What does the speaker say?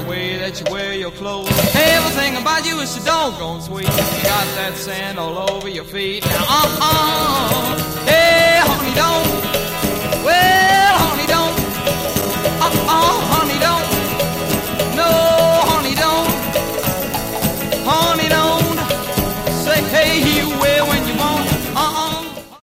way that you wear your clothes. Everything about you is so doggone sweet. You got that sand all over your feet. Now,